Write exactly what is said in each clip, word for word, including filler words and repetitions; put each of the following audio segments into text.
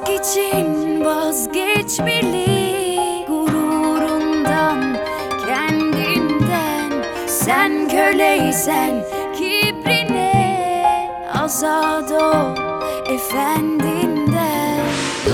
Aşk için vazgeçmeli, gururundan, kendinden. Sen köleysen kibrine, azad ol efendinden.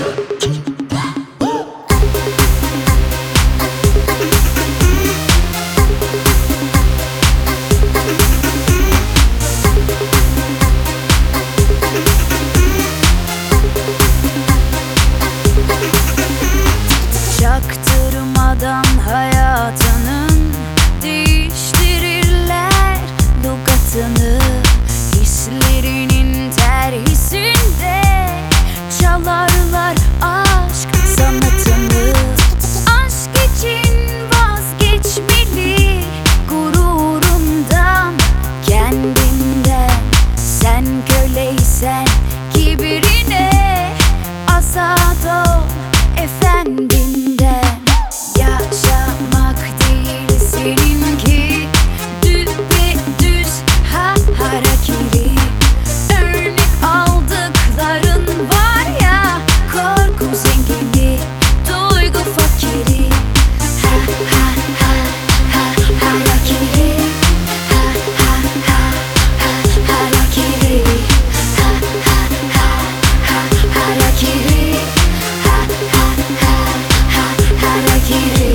Çaktırmadan hayatının değiştirirler lügatını. Hislerinin terhisinde çalarlar aşk sanatını. Aşk için vazgeçmeli, gururundan, kendinden. Sen köleysen kibirine, azad ol efendinden. Yaşamak değil seninki, düpedüz ha harakiri. Örnek aldıkların var ya, korku zengini, duygu fakiri. Ha ha ha ha harakiri, ha ha ha ha harakiri, ha ha ha ha harakiri, ha ha ha ha harakiri.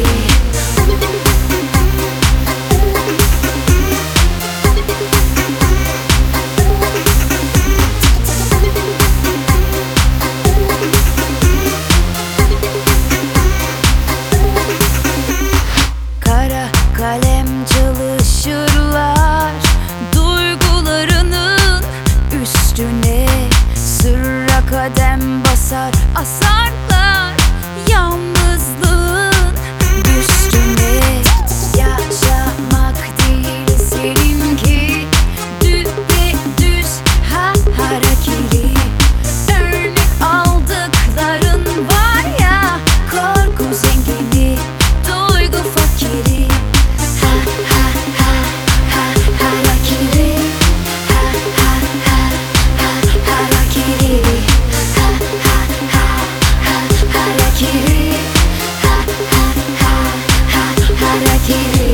Kara kalem çalışırlar duygularının üstüne. Sırra kadem basar asarlar yalnızlığın üstüne. Yaşamak değil seninki, düpedüz ha harakiri. Örnek aldıkların var ya, korku zengini, duygu fakiri. Ha ha ha ha harakiri, ha ha ha ha harakiri, ha ha ha ha harakiri, ha ha ha ha harakiri.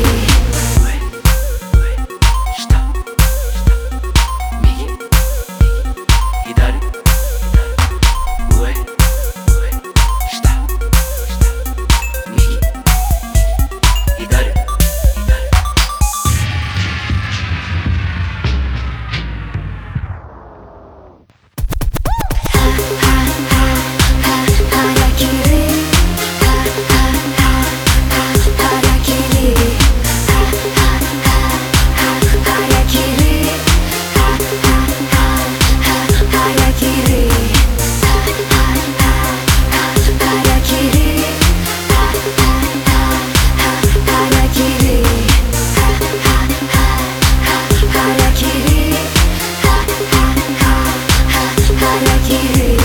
Harakiri.